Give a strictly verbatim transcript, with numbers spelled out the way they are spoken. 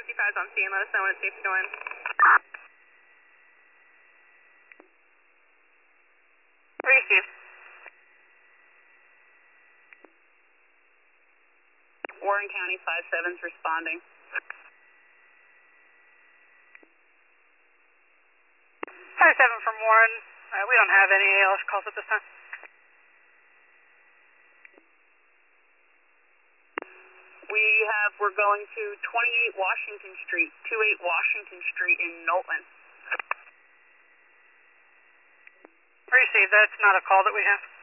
fifty-five is on scene. Let us know when it's safe to go in. Received. Warren County five seven's responding. five seven from Warren. Uh, we don't have any A L S calls at this time. We have, we're going to twenty-eight Washington Street, twenty-eight Washington Street in Knowlton. Received. That's not a call that we have.